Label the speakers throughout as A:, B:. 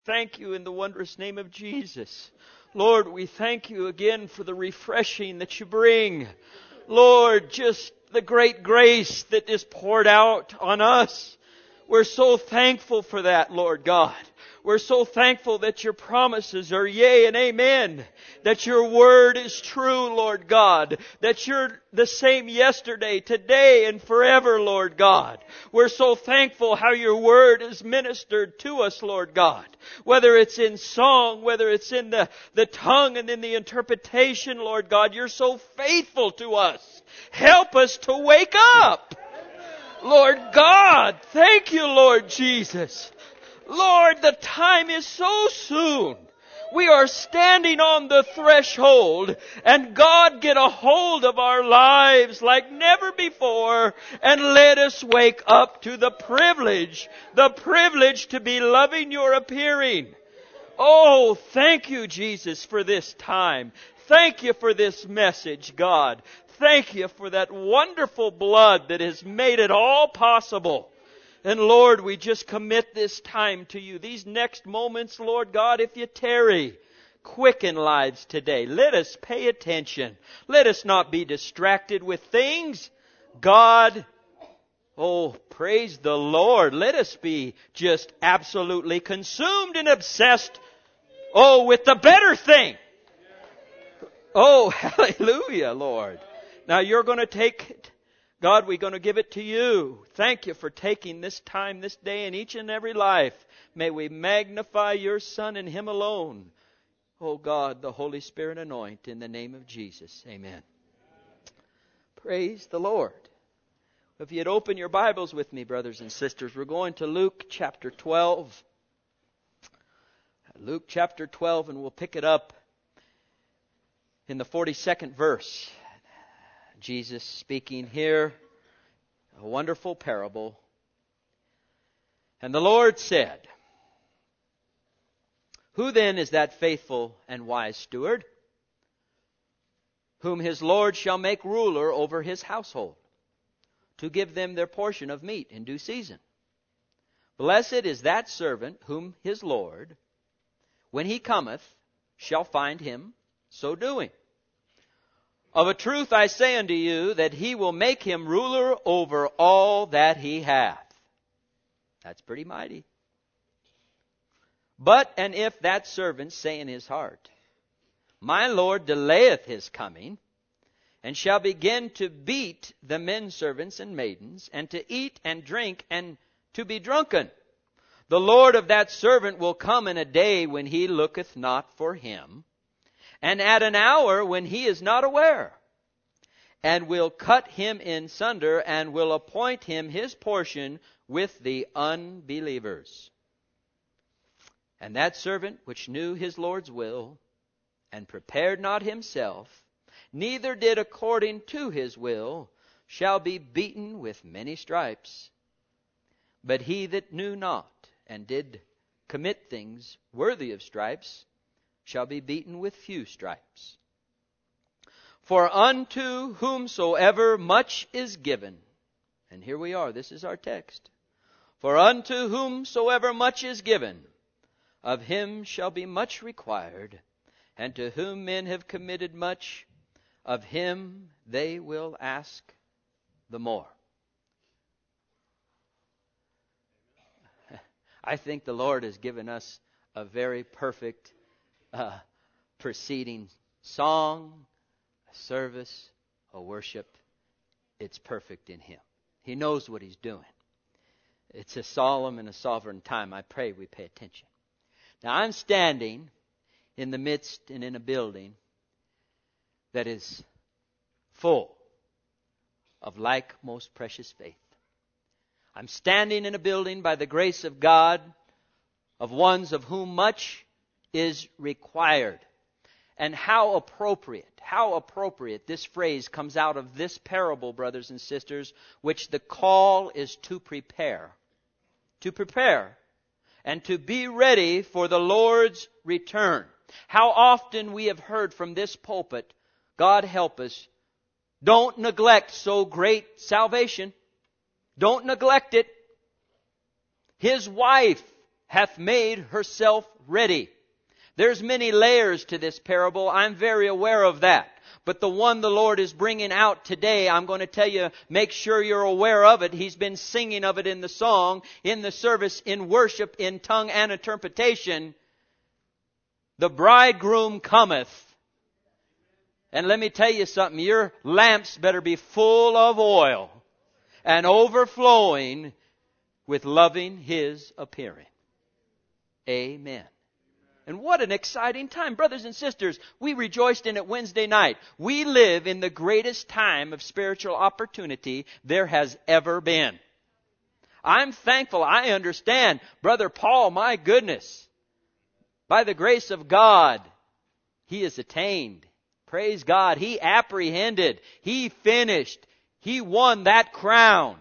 A: Thank you in the wondrous name of Jesus. Lord, we thank you again for the refreshing that you bring. Lord, just the great grace that is poured out on us. We're so thankful for that, Lord God. We're so thankful that your promises are yea and amen. That your word is true, Lord God. That you're the same yesterday, today, and forever, Lord God. We're so thankful how your word is ministered to us, Lord God. Whether it's in song, whether it's in the tongue and in the interpretation, Lord God, you're so faithful to us. Help us to wake up. Lord God, thank you, Lord Jesus. Lord, the time is so soon. We are standing on the threshold, and God, get a hold of our lives like never before, and let us wake up to the privilege to be loving your appearing. Oh, thank you, Jesus, for this time. Thank you for this message, God. Thank you for that wonderful blood that has made it all possible. And Lord, we just commit this time to you. These next moments, Lord God, if you tarry, quicken lives today. Let us pay attention. Let us not be distracted with things. God, oh, praise the Lord. Let us be just absolutely consumed and obsessed, oh, with the better thing. Oh, hallelujah, Lord. Now you're going to take it. God, we're going to give it to you. Thank you for taking this time, this day, in each and every life. May we magnify your Son and Him alone. Oh God, the Holy Spirit anoint in the name of Jesus. Amen. Praise the Lord. If you'd open your Bibles with me, brothers and sisters, we're going to Luke chapter 12. Luke chapter 12, and we'll pick it up in the 42nd verse. Jesus speaking here, a wonderful parable. And the Lord said, "Who then is that faithful and wise steward, whom his Lord shall make ruler over his household, to give them their portion of meat in due season? Blessed is that servant whom his Lord, when he cometh, shall find him so doing. Of a truth I say unto you, that he will make him ruler over all that he hath." That's pretty mighty. "But, and if that servant say in his heart, My Lord delayeth his coming, and shall begin to beat the men servants and maidens, and to eat and drink, and to be drunken, the Lord of that servant will come in a day when he looketh not for him, and at an hour when he is not aware, and will cut him in sunder, and will appoint him his portion with the unbelievers. And that servant which knew his Lord's will, and prepared not himself, neither did according to his will, shall be beaten with many stripes. But he that knew not, and did commit things worthy of stripes, shall be beaten with few stripes. For unto whomsoever much is given," and here we are, this is our text. "For unto whomsoever much is given, of him shall be much required, and to whom men have committed much, of him they will ask the more." I think the Lord has given us a very perfect preceding song, a service, a worship. It's perfect in Him. He knows what He's doing. It's a solemn and a sovereign time. I pray we pay attention. Now I'm standing in the midst and in a building that is full of like most precious faith. I'm standing in a building by the grace of God, of ones of whom much is required. And how appropriate this phrase comes out of this parable, brothers and sisters, which the call is to prepare. To prepare and to be ready for the Lord's return. How often we have heard from this pulpit, God help us, don't neglect so great salvation. Don't neglect it. His wife hath made herself ready. There's many layers to this parable. I'm very aware of that. But the one the Lord is bringing out today, I'm going to tell you, make sure you're aware of it. He's been singing of it in the song, in the service, in worship, in tongue and interpretation. The bridegroom cometh. And let me tell you something, your lamps better be full of oil and overflowing with loving His appearing. Amen. And what an exciting time. Brothers and sisters, we rejoiced in it Wednesday night. We live in the greatest time of spiritual opportunity there has ever been. I'm thankful. I understand. Brother Paul, my goodness, by the grace of God, he has attained. Praise God. He apprehended. He finished. He won that crown.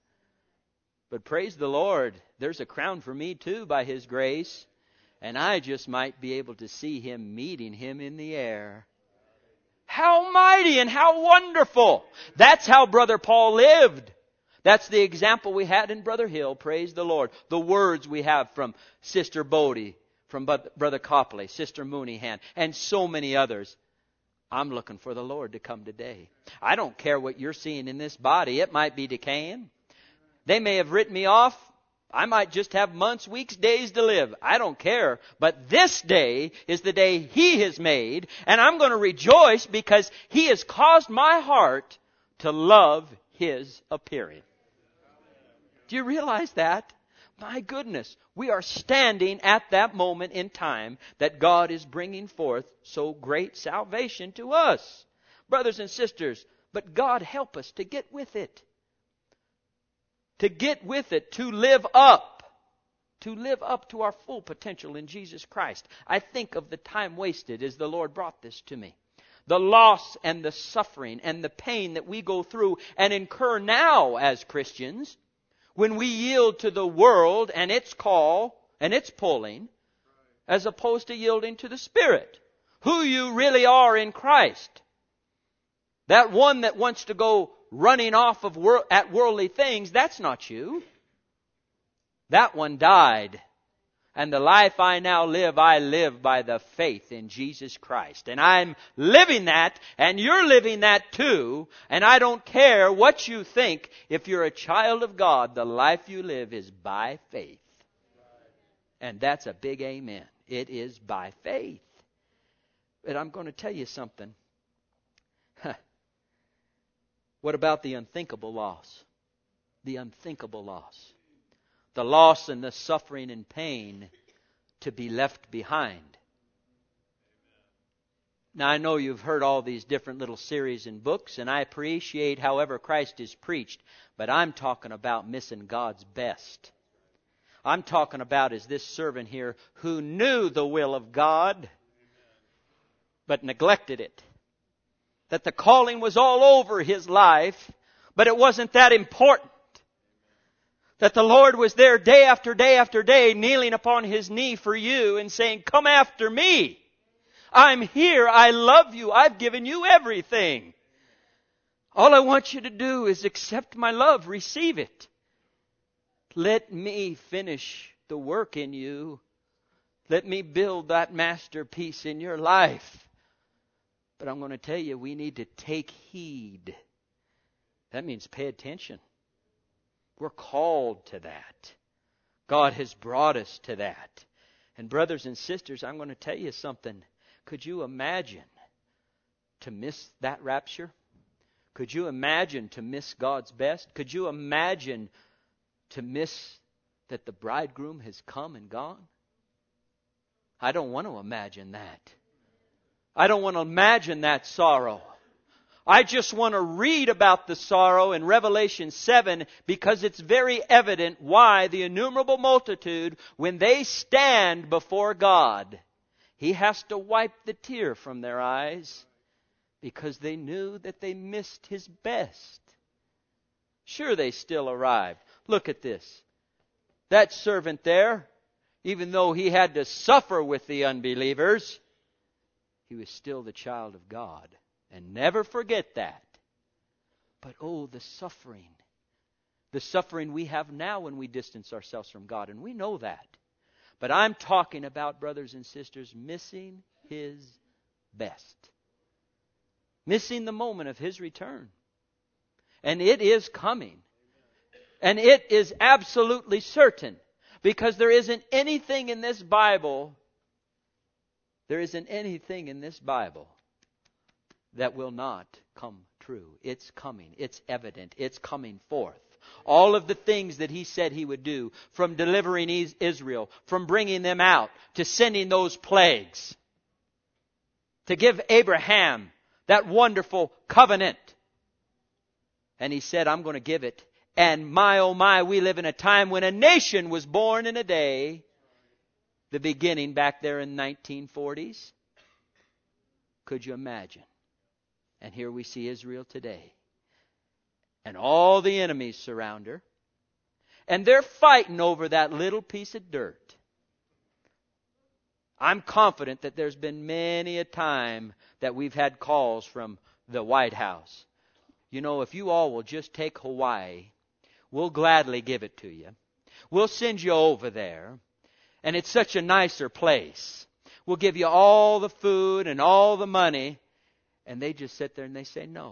A: But praise the Lord, there's a crown for me too by His grace. And I just might be able to see Him meeting Him in the air. How mighty and how wonderful. That's how Brother Paul lived. That's the example we had in Brother Hill. Praise the Lord. The words we have from Sister Bodie, from Brother Copley, Sister Mooneyhand, and so many others. I'm looking for the Lord to come today. I don't care what you're seeing in this body. It might be decaying. They may have written me off. I might just have months, weeks, days to live. I don't care. But this day is the day He has made. And I'm going to rejoice because He has caused my heart to love His appearing. Do you realize that? My goodness, we are standing at that moment in time that God is bringing forth so great salvation to us. Brothers and sisters, but God help us to get with it. To get with it, to live up to our full potential in Jesus Christ. I think of the time wasted as the Lord brought this to me. The loss and the suffering and the pain that we go through and incur now as Christians when we yield to the world and its call and its pulling as opposed to yielding to the Spirit. Who you really are in Christ. That one that wants to go running off of at worldly things, that's not you. That one died. And the life I now live, I live by the faith in Jesus Christ. And I'm living that, and you're living that too. And I don't care what you think. If you're a child of God, the life you live is by faith. And that's a big amen. It is by faith. But I'm going to tell you something. What about the unthinkable loss? The unthinkable loss. The loss and the suffering and pain to be left behind. Now I know you've heard all these different little series and books, and I appreciate however Christ is preached, but I'm talking about missing God's best. I'm talking about is this servant here who knew the will of God, but neglected it. That the calling was all over his life, but it wasn't that important. That the Lord was there day after day after day, kneeling upon His knee for you and saying, come after me. I'm here. I love you. I've given you everything. All I want you to do is accept my love. Receive it. Let me finish the work in you. Let me build that masterpiece in your life. But I'm going to tell you, we need to take heed. That means pay attention. We're called to that. God has brought us to that. And brothers and sisters, I'm going to tell you something. Could you imagine to miss that rapture? Could you imagine to miss God's best? Could you imagine to miss that the bridegroom has come and gone? I don't want to imagine that. I don't want to imagine that sorrow. I just want to read about the sorrow in Revelation 7 because it's very evident why the innumerable multitude, when they stand before God, He has to wipe the tear from their eyes because they knew that they missed His best. Sure, they still arrived. Look at this. That servant there, even though he had to suffer with the unbelievers, he was still the child of God. And never forget that. But oh, the suffering we have now when we distance ourselves from God. And we know that. But I'm talking about, brothers and sisters, missing His best. Missing the moment of His return. And it is coming. And it is absolutely certain. Because there isn't anything in this Bible that will not come true. It's coming. It's evident. It's coming forth. All of the things that He said He would do, from delivering Israel, from bringing them out, to sending those plagues, to give Abraham that wonderful covenant. And He said, I'm going to give it. And my, oh my, we live in a time when a nation was born in a day. The beginning back there in 1940s. Could you imagine? And here we see Israel today. And all the enemies surround her. And they're fighting over that little piece of dirt. I'm confident that there's been many a time that we've had calls from the White House. You know, if you all will just take Hawaii, we'll gladly give it to you. We'll send you over there. And it's such a nicer place. We'll give you all the food and all the money. And they just sit there and they say, no.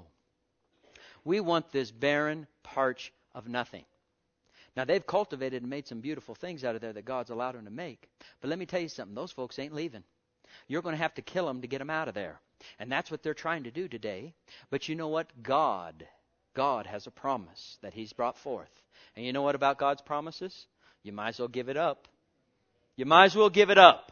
A: We want this barren parch of nothing. Now, they've cultivated and made some beautiful things out of there that God's allowed them to make. But let me tell you something. Those folks ain't leaving. You're going to have to kill them to get them out of there. And that's what they're trying to do today. But you know what? God has a promise that He's brought forth. And you know what about God's promises? You might as well give it up. You might as well give it up.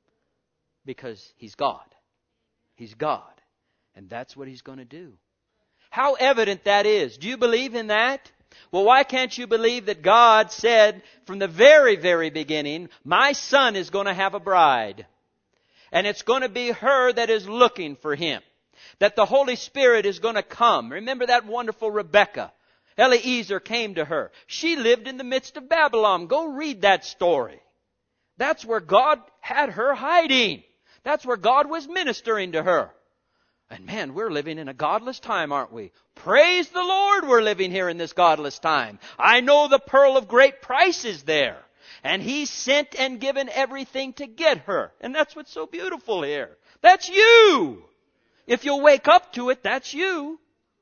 A: Because He's God. He's God. And that's what He's going to do. How evident that is. Do you believe in that? Well, why can't you believe that God said from the very, very beginning, my son is going to have a bride. And it's going to be her that is looking for him. That the Holy Spirit is going to come. Remember that wonderful Rebecca. Eliezer came to her. She lived in the midst of Babylon. Go read that story. That's where God had her hiding. That's where God was ministering to her. And man, we're living in a godless time, aren't we? Praise the Lord, we're living here in this godless time. I know the pearl of great price is there. And He sent and given everything to get her. And that's what's so beautiful here. That's you. If you'll wake up to it, that's you.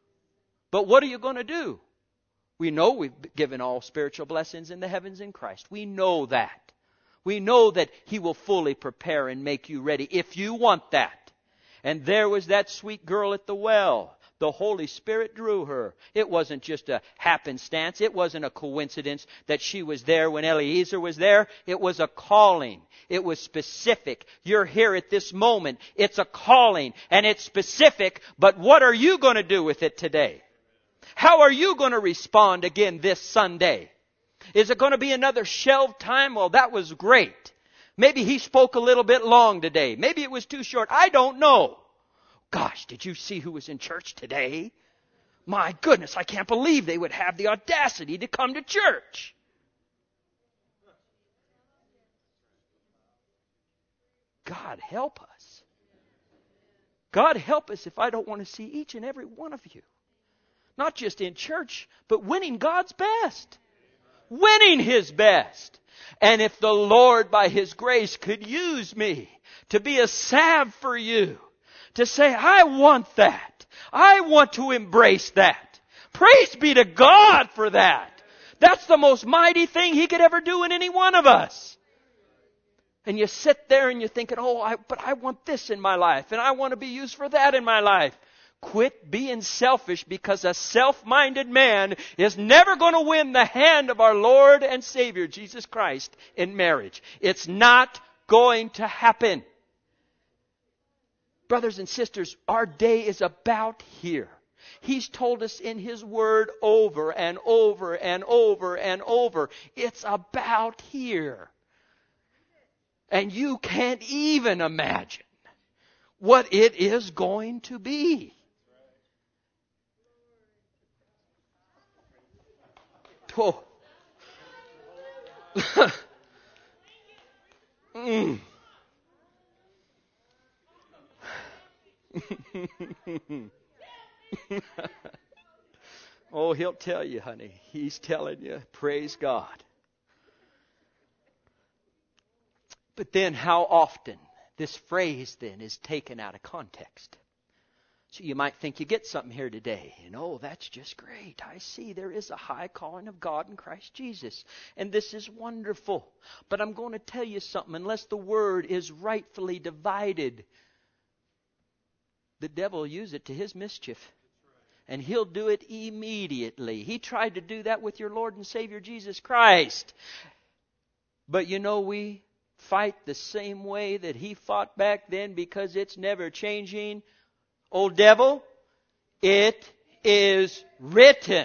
A: But what are you going to do? We know we've given all spiritual blessings in the heavens in Christ. We know that. We know that He will fully prepare and make you ready if you want that. And there was that sweet girl at the well. The Holy Spirit drew her. It wasn't just a happenstance. It wasn't a coincidence that she was there when Eliezer was there. It was a calling. It was specific. You're here at this moment. It's a calling and it's specific. But what are you going to do with it today? How are you going to respond again this Sunday? Is it going to be another shelved time? Well, that was great. Maybe he spoke a little bit long today. Maybe it was too short. I don't know. Gosh, did you see who was in church today? My goodness, I can't believe they would have the audacity to come to church. God help us. God help us if I don't want to see each and every one of you. Not just in church, but winning God's best. Winning His best. And if the Lord, by His grace, could use me to be a salve for you, to say, I want that. I want to embrace that. Praise be to God for that. That's the most mighty thing He could ever do in any one of us. And you sit there and you're thinking, but I want this in my life, and I want to be used for that in my life. Quit being selfish, because a self-minded man is never going to win the hand of our Lord and Savior, Jesus Christ, in marriage. It's not going to happen. Brothers and sisters, our day is about here. He's told us in His Word over and over and over and over. It's about here. And you can't even imagine what it is going to be. Oh. Oh, He'll tell you, honey. He's telling you. Praise God. But then how often this phrase then is taken out of context. So you might think you get something here today. That's just great. I see there is a high calling of God in Christ Jesus. And this is wonderful. But I'm going to tell you something. Unless the word is rightfully divided, the devil will use it to his mischief. And he'll do it immediately. He tried to do that with your Lord and Savior Jesus Christ. But we fight the same way that he fought back then, because it's never changing. Old devil, it is written.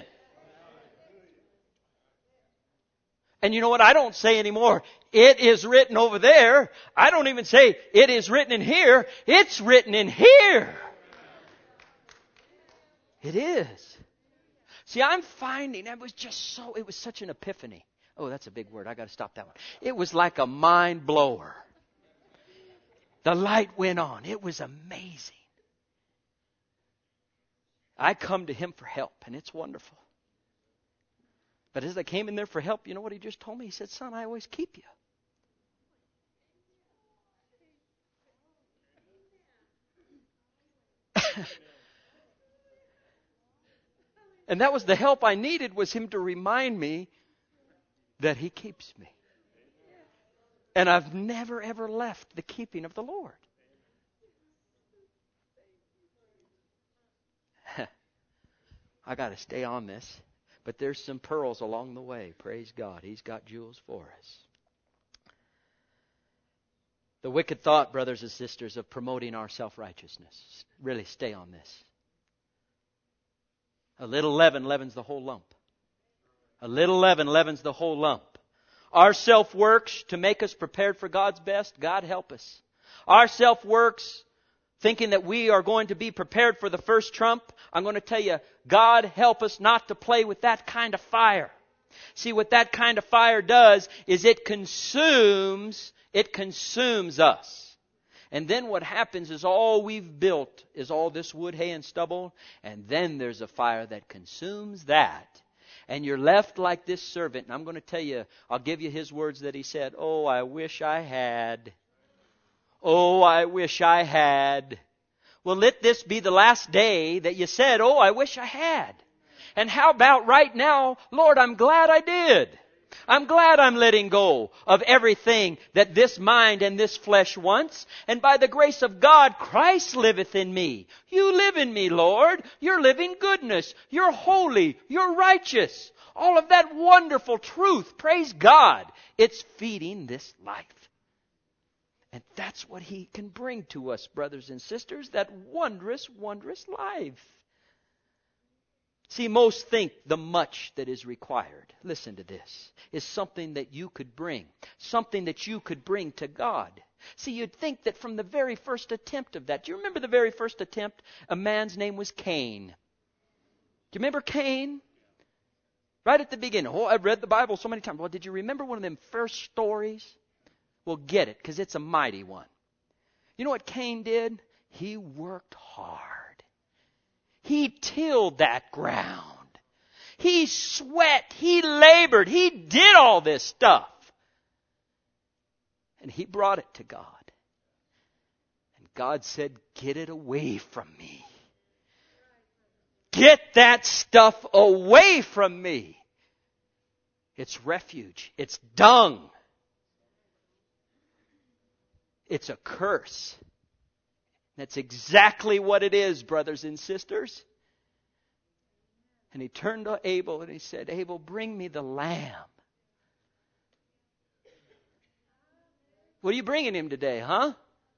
A: And you know what? I don't say anymore, it is written over there. I don't even say it is written in here. It's written in here. It is. See, I'm finding it was such an epiphany. Oh, that's a big word. I got to stop that one. It was like a mind blower. The light went on. It was amazing. I come to him for help, and it's wonderful. But as I came in there for help, you know what he just told me? He said, son, I always keep you. And that was the help I needed, was him to remind me that he keeps me. And I've never, ever left the keeping of the Lord. I got to stay on this. But there's some pearls along the way. Praise God. He's got jewels for us. The wicked thought, brothers and sisters, of promoting our self-righteousness. Really stay on this. A little leaven leavens the whole lump. A little leaven leavens the whole lump. Our self works to make us prepared for God's best. God help us. Our self works thinking that we are going to be prepared for the first trump. I'm going to tell you, God help us not to play with that kind of fire. See, what that kind of fire does is it consumes us. And then what happens is all we've built is all this wood, hay, and stubble. And then there's a fire that consumes that. And you're left like this servant. And I'm going to tell you, I'll give you his words that he said. Oh, I wish I had. Oh, I wish I had. Well, let this be the last day that you said, oh, I wish I had. And how about right now, Lord, I'm glad I did. I'm glad I'm letting go of everything that this mind and this flesh wants. And by the grace of God, Christ liveth in me. You live in me, Lord. You're living goodness. You're holy. You're righteous. All of that wonderful truth. Praise God. It's feeding this life. And that's what He can bring to us, brothers and sisters, that wondrous, wondrous life. See, most think the much that is required, listen to this, is something that you could bring. Something that you could bring to God. See, you'd think that from the very first attempt of that. Do you remember the very first attempt? A man's name was Cain. Do you remember Cain? Right at the beginning. Oh, I've read the Bible so many times. Well, did you remember one of them first stories? Well, get it, because it's a mighty one. You know what Cain did? He worked hard. He tilled that ground. He sweat. He labored. He did all this stuff. And he brought it to God. And God said, get it away from me. Get that stuff away from me. It's refuge. It's dung. It's a curse. That's exactly what it is, brothers and sisters. And he turned to Abel and he said, Abel, bring me the lamb. What are you bringing him today, huh?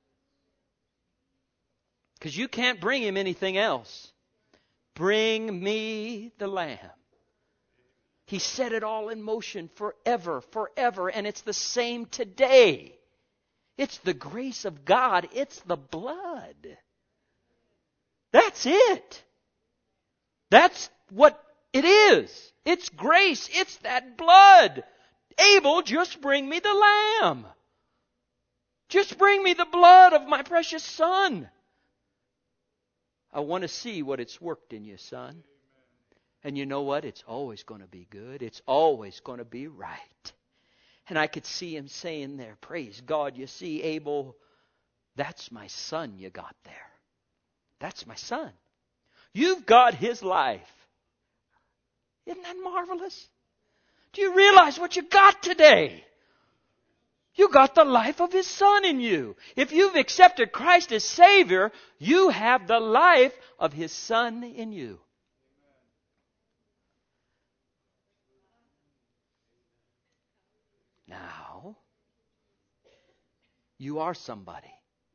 A: Because you can't bring him anything else. Bring me the lamb. He set it all in motion forever, forever. And it's the same today. It's the grace of God. It's the blood. That's it. That's what it is. It's grace. It's that blood. Abel, just bring me the lamb. Just bring me the blood of my precious son. I want to see what it's worked in you, son. And you know what? It's always going to be good. It's always going to be right. And I could see him saying there, praise God, you see, Abel, that's my son you got there. That's my son. You've got his life. Isn't that marvelous? Do you realize what you got today? You got the life of his son in you. If you've accepted Christ as Savior, you have the life of his son in you. Now, you are somebody.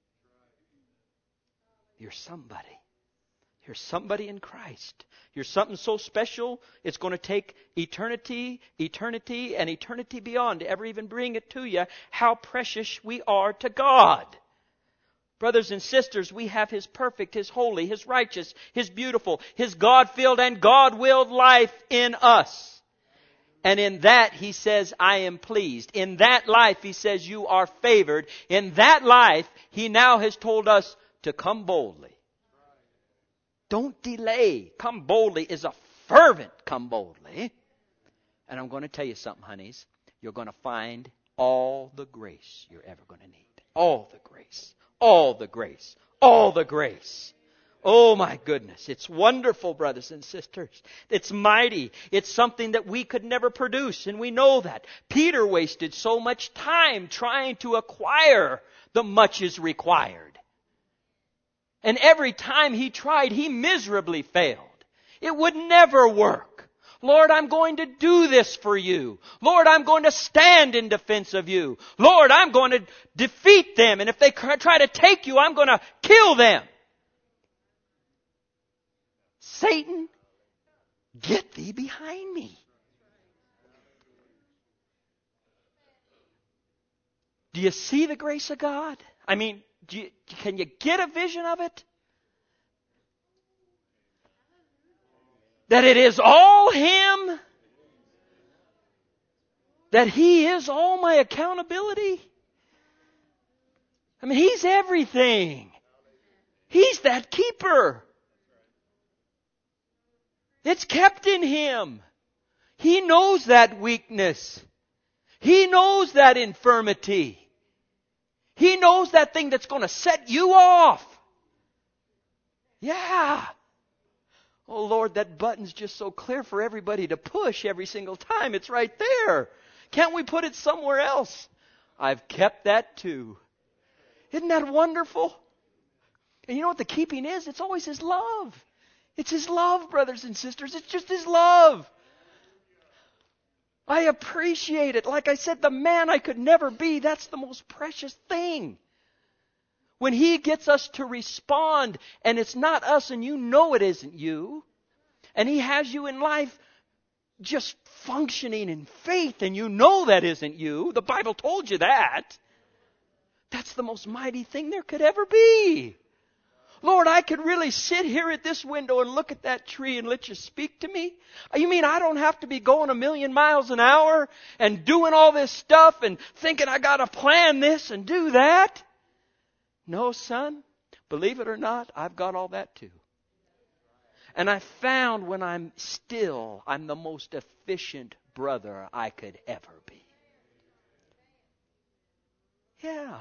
A: You're somebody. You're somebody in Christ. You're something so special, it's going to take eternity, and eternity beyond to ever even bring it to you how precious we are to God. Brothers and sisters, we have His perfect, His holy, His righteous, His beautiful, His God-filled and God-willed life in us. And in that, He says, I am pleased. In that life, He says, you are favored. In that life, He now has told us to come boldly. Don't delay. Come boldly is a fervent come boldly. And I'm going to tell you something, honeys. You're going to find all the grace you're ever going to need. All the grace. All the grace. All the grace. Oh my goodness. It's wonderful, brothers and sisters. It's mighty. It's something that we could never produce, and we know that. Peter wasted so much time trying to acquire the much is required. And every time he tried, he miserably failed. It would never work. Lord, I'm going to do this for you. Lord, I'm going to stand in defense of you. Lord, I'm going to defeat them. And if they try to take you, I'm going to kill them. Satan, get thee behind me. Do you see the grace of God? I mean, can you get a vision of it? That it is all Him? That He is all my accountability? I mean, He's everything. He's that keeper. It's kept in Him. He knows that weakness. He knows that infirmity. He knows that thing that's going to set you off. Yeah. Oh, Lord, that button's just so clear for everybody to push every single time. It's right there. Can't we put it somewhere else? I've kept that too. Isn't that wonderful? And you know what the keeping is? It's always His love. It's His love, brothers and sisters. It's just His love. I appreciate it. Like I said, the man I could never be, that's the most precious thing. When He gets us to respond, and it's not us, and you know it isn't you, and He has you in life just functioning in faith, and you know that isn't you. The Bible told you that. That's the most mighty thing there could ever be. Lord, I could really sit here at this window and look at that tree and let you speak to me? You mean I don't have to be going 1,000,000 miles an hour and doing all this stuff and thinking I got to plan this and do that? No, son. Believe it or not, I've got all that too. And I found when I'm still, I'm the most efficient brother I could ever be. Yeah.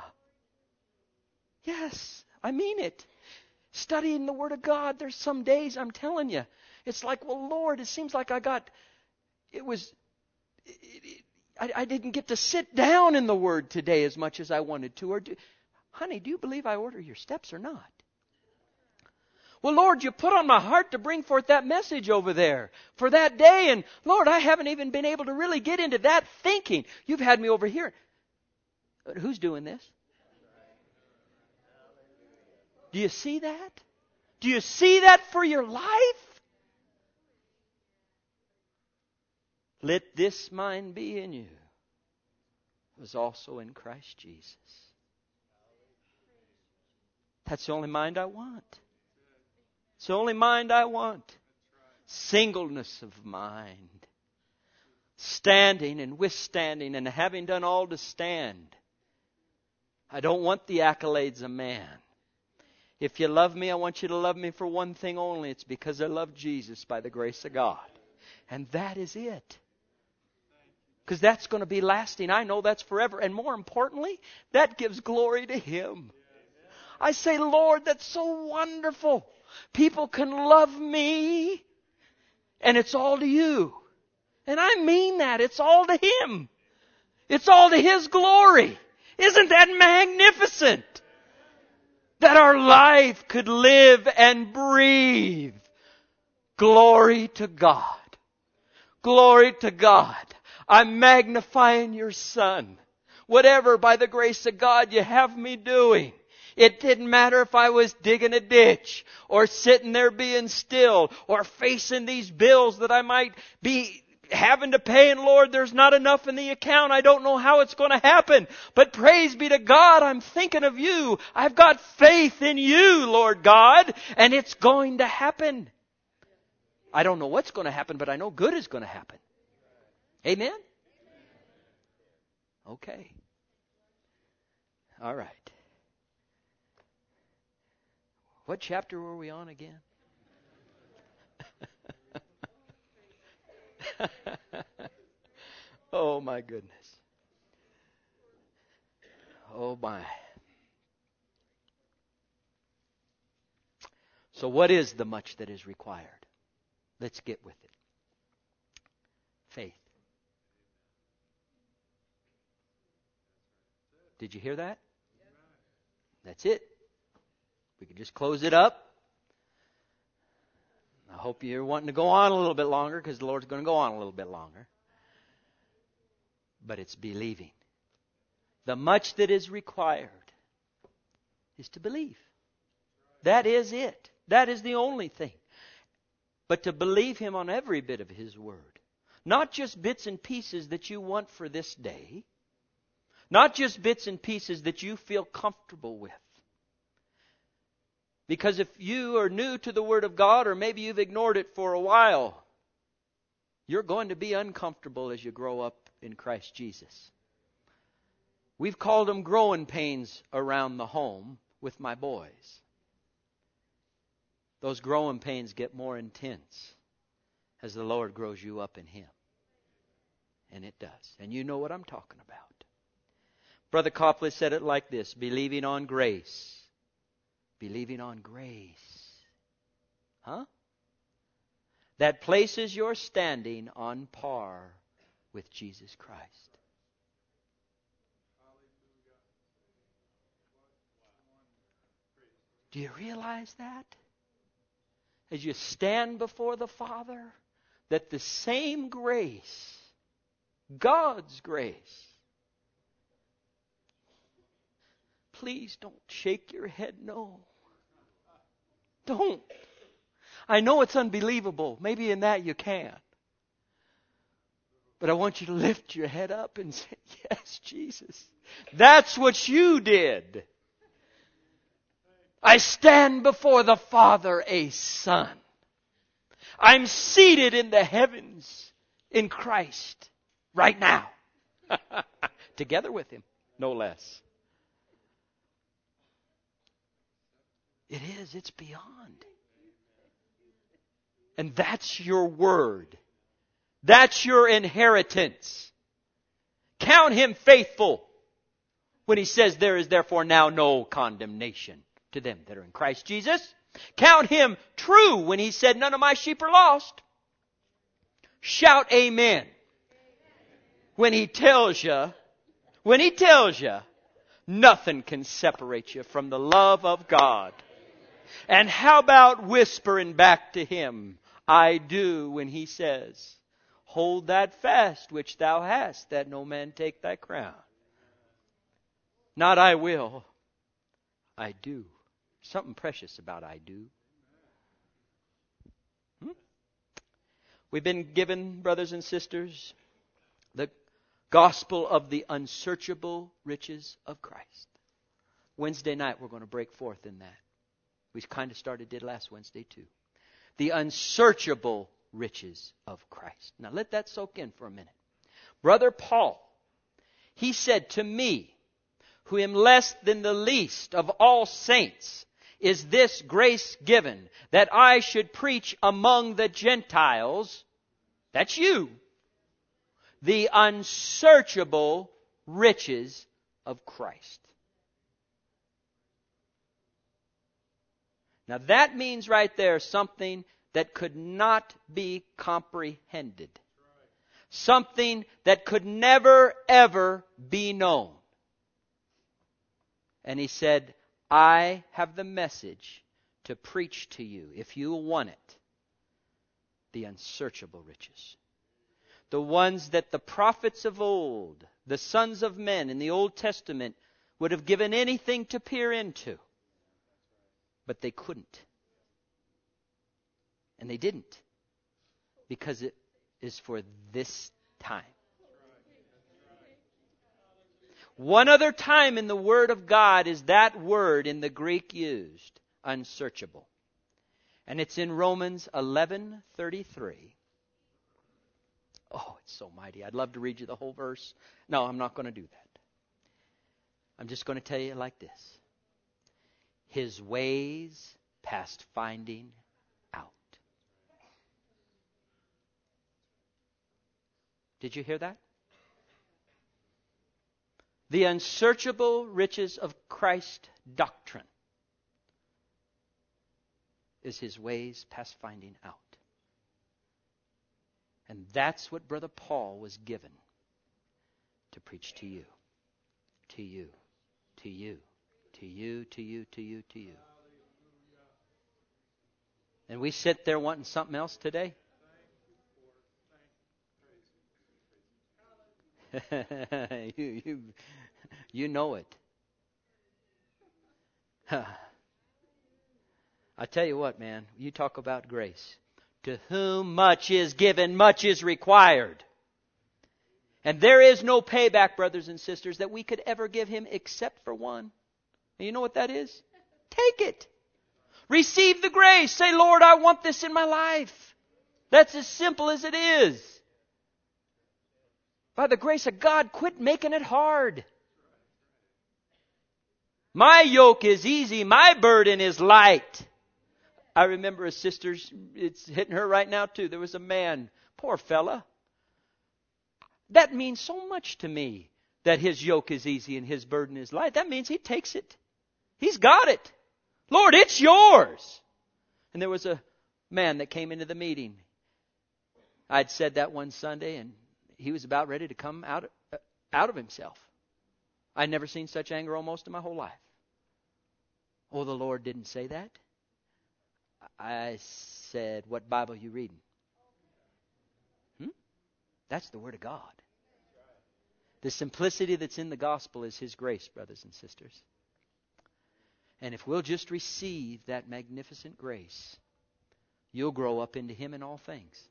A: Yes, I mean it. Studying the Word of God, there's some days, I'm telling you, it's like, well, Lord, it seems like I didn't get to sit down in the Word today as much as I wanted to. Honey, do you believe I order your steps or not? Well, Lord, you put on my heart to bring forth that message over there for that day, and Lord, I haven't even been able to really get into that thinking. You've had me over here. Who's doing this? Do you see that? Do you see that for your life? Let this mind be in you, was also in Christ Jesus. That's the only mind I want. It's the only mind I want. Singleness of mind. Standing and withstanding and having done all to stand. I don't want the accolades of man. If you love me, I want you to love me for one thing only. It's because I love Jesus by the grace of God. And that is it. Because that's going to be lasting. I know that's forever. And more importantly, that gives glory to Him. I say, Lord, that's so wonderful. People can love me, and it's all to You. And I mean that. It's all to Him. It's all to His glory. Isn't that magnificent? That our life could live and breathe. Glory to God. Glory to God. I'm magnifying Your Son. Whatever, by the grace of God, You have me doing. It didn't matter if I was digging a ditch, or sitting there being still, or facing these bills that I might be having to pay, and Lord, there's not enough in the account. I don't know how it's going to happen. But praise be to God, I'm thinking of You. I've got faith in You, Lord God, and it's going to happen. I don't know what's going to happen, but I know good is going to happen. Amen? Okay. All right. What chapter were we on again? Oh my goodness. Oh my. So what is the much that is required? Let's get with it. Faith. Did you hear that? That's it. We can just close it up. I hope you're wanting to go on a little bit longer, because the Lord's going to go on a little bit longer. But it's believing. The much that is required is to believe. That is it. That is the only thing. But to believe Him on every bit of His Word. Not just bits and pieces that you want for this day. Not just bits and pieces that you feel comfortable with. Because if you are new to the Word of God, or maybe you've ignored it for a while, you're going to be uncomfortable as you grow up in Christ Jesus. We've called them growing pains around the home with my boys. Those growing pains get more intense as the Lord grows you up in Him. And it does. And you know what I'm talking about. Brother Copley said it like this: believing on grace. Believing on grace. Huh? That places your standing on par with Jesus Christ. Do you realize that? As you stand before the Father, that the same grace, God's grace, please don't shake your head no. Don't. I know it's unbelievable. Maybe in that you can. But I want you to lift your head up and say, yes, Jesus. That's what You did. I stand before the Father a son. I'm seated in the heavens in Christ right now. Together with Him, no less. It is. It's beyond. And that's your word. That's your inheritance. Count Him faithful when He says there is therefore now no condemnation to them that are in Christ Jesus. Count Him true when He said none of my sheep are lost. Shout amen. When He tells you, nothing can separate you from the love of God. And how about whispering back to Him, I do, when He says, hold that fast which thou hast, that no man take thy crown. Not I will, I do. Something precious about I do. We've been given, brothers and sisters, the gospel of the unsearchable riches of Christ. Wednesday night we're going to break forth in that. We kind of did last Wednesday too. The unsearchable riches of Christ. Now let that soak in for a minute. Brother Paul, he said to me, who am less than the least of all saints, is this grace given, that I should preach among the Gentiles, that's you, the unsearchable riches of Christ. Now that means right there something that could not be comprehended. Something that could never, ever be known. And he said, I have the message to preach to you, if you want it, the unsearchable riches. The ones that the prophets of old, the sons of men in the Old Testament, would have given anything to peer into. But they couldn't. And they didn't. Because it is for this time. One other time in the Word of God is that word in the Greek used, unsearchable. And it's in Romans 11:33. Oh, it's so mighty. I'd love to read you the whole verse. No, I'm not going to do that. I'm just going to tell you like this. His ways past finding out. Did you hear that? The unsearchable riches of Christ's doctrine is His ways past finding out. And that's what Brother Paul was given to preach to you. To you. To you. To you, to you, to you, to you. And we sit there wanting something else today. You know it. I tell you what, man, you talk about grace. To whom much is given, much is required. And there is no payback, brothers and sisters, that we could ever give Him except for one. And you know what that is? Take it. Receive the grace. Say, Lord, I want this in my life. That's as simple as it is. By the grace of God, quit making it hard. My yoke is easy. My burden is light. I remember a sister, it's hitting her right now too. There was a man, poor fella. That means so much to me, that his yoke is easy and his burden is light. That means he takes it. He's got it. Lord, it's yours. And there was a man that came into the meeting. I'd said that one Sunday, and he was about ready to come out of himself. I'd never seen such anger almost in my whole life. Oh, the Lord didn't say that. I said, what Bible are you reading? That's the Word of God. The simplicity that's in the gospel is His grace, brothers and sisters. And if we'll just receive that magnificent grace, you'll grow up into Him in all things.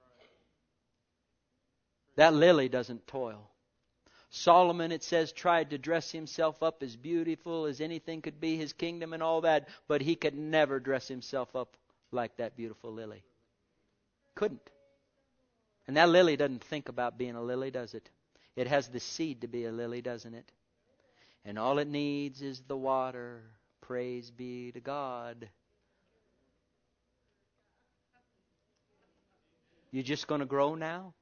A: That lily doesn't toil. Solomon, it says, tried to dress himself up as beautiful as anything could be, his kingdom and all that, but he could never dress himself up like that beautiful lily. Couldn't. And that lily doesn't think about being a lily, does it? It has the seed to be a lily, doesn't it? And all it needs is the water. Praise be to God. You just going to grow now?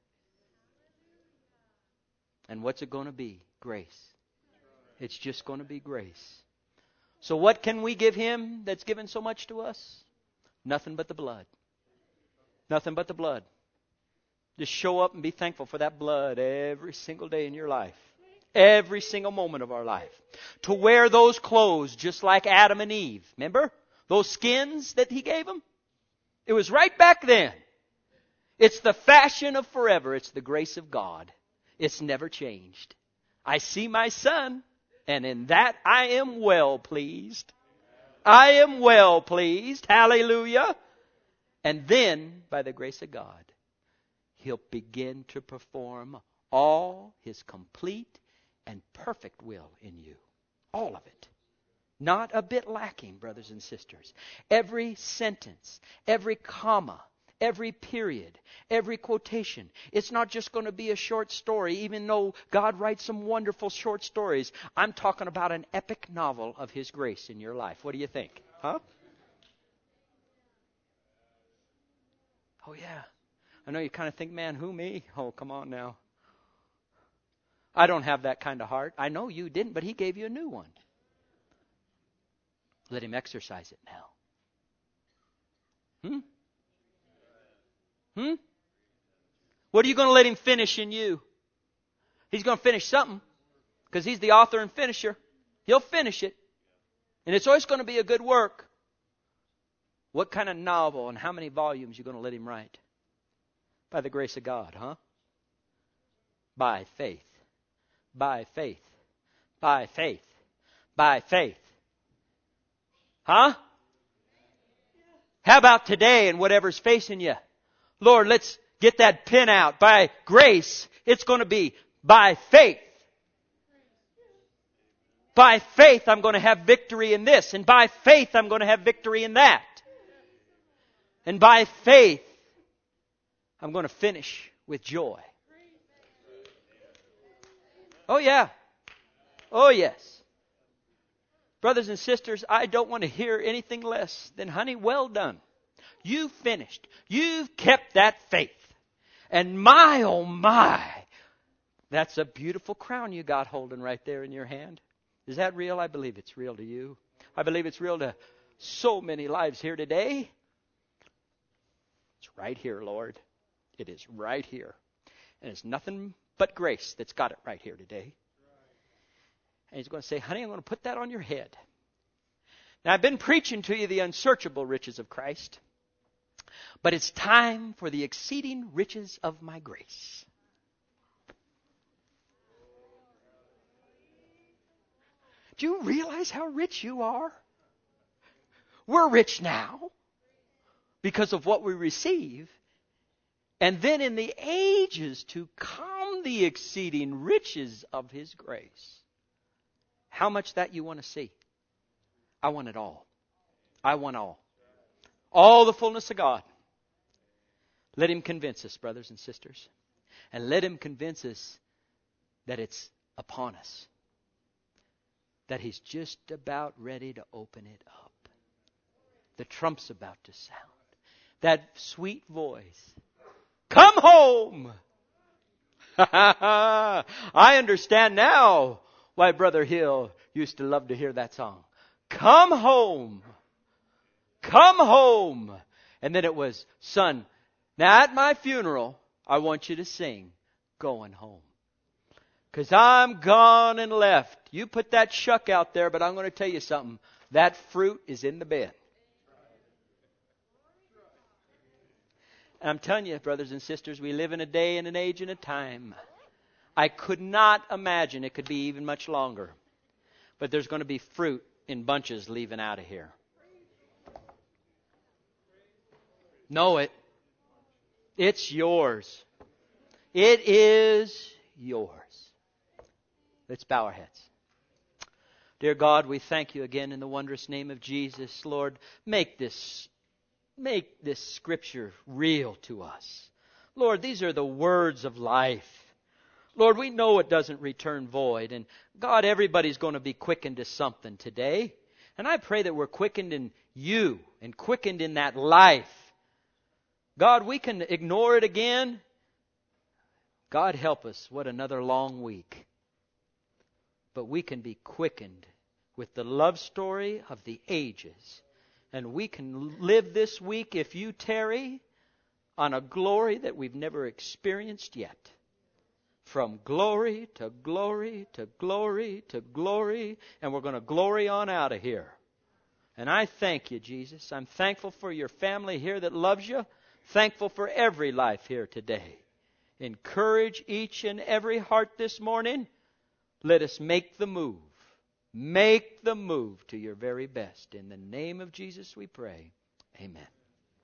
A: And what's it going to be? Grace. It's just going to be grace. So what can we give Him that's given so much to us? Nothing but the blood. Nothing but the blood. Just show up and be thankful for that blood every single day in your life. Every single moment of our life. To wear those clothes just like Adam and Eve. Remember? Those skins that He gave them? It was right back then. It's the fashion of forever. It's the grace of God. It's never changed. I see my Son, and in that I am well pleased. I am well pleased. Hallelujah. And then, by the grace of God, He'll begin to perform all His complete and perfect will in you. All of it. Not a bit lacking, brothers and sisters. Every sentence, every comma, every period, every quotation. It's not just going to be a short story, even though God writes some wonderful short stories. I'm talking about an epic novel of His grace in your life. What do you think? Huh? Oh, yeah. I know you kind of think, man, who me? Oh, come on now. I don't have that kind of heart. I know you didn't, but He gave you a new one. Let Him exercise it now. What are you going to let Him finish in you? He's going to finish something, because He's the author and finisher. He'll finish it. And it's always going to be a good work. What kind of novel and how many volumes are you going to let Him write? By the grace of God, huh? By faith. By faith. By faith. By faith. Huh? How about today and whatever's facing you? Lord, let's get that pen out. By grace, it's going to be by faith. By faith, I'm going to have victory in this. And by faith, I'm going to have victory in that. And by faith, I'm going to finish with joy. Oh, yeah. Oh, yes. Brothers and sisters, I don't want to hear anything less than, honey, well done. You've finished. You've kept that faith. And my, oh my, that's a beautiful crown you got holding right there in your hand. Is that real? I believe it's real to you. I believe it's real to so many lives here today. It's right here, Lord. It is right here. And it's nothing but grace that's got it right here today. And He's going to say, honey, I'm going to put that on your head. Now, I've been preaching to you the unsearchable riches of Christ. But it's time for the exceeding riches of my grace. Do you realize how rich you are? We're rich now because of what we receive. And then in the ages to come, the exceeding riches of His grace. How much that you want to see? I want it all. I want all. All the fullness of God. Let Him convince us, brothers and sisters. And let Him convince us that it's upon us. That He's just about ready to open it up. The trump's about to sound. That sweet voice. Come home! I understand now why Brother Hill used to love to hear that song. Come home! Come home! And then it was, son, now at my funeral, I want you to sing, Going Home. Because I'm gone and left. You put that shuck out there, but I'm going to tell you something. That fruit is in the bed. And I'm telling you, brothers and sisters, we live in a day and an age and a time. I could not imagine it could be even much longer. But there's going to be fruit in bunches leaving out of here. Know it. It's yours. It is yours. Let's bow our heads. Dear God, we thank you again in the wondrous name of Jesus. Lord, make this scripture real to us. Lord, these are the words of life. Lord, we know it doesn't return void. And God, everybody's going to be quickened to something today. And I pray that we're quickened in you and quickened in that life. God, we can ignore it again. God, help us. What another long week. But we can be quickened with the love story of the ages. And we can live this week, if you tarry, on a glory that we've never experienced yet. From glory to glory to glory to glory. And we're going to glory on out of here. And I thank you, Jesus. I'm thankful for your family here that loves you. Thankful for every life here today. Encourage each and every heart this morning. Let us make the move. Make the move to your very best. In the name of Jesus we pray. Amen.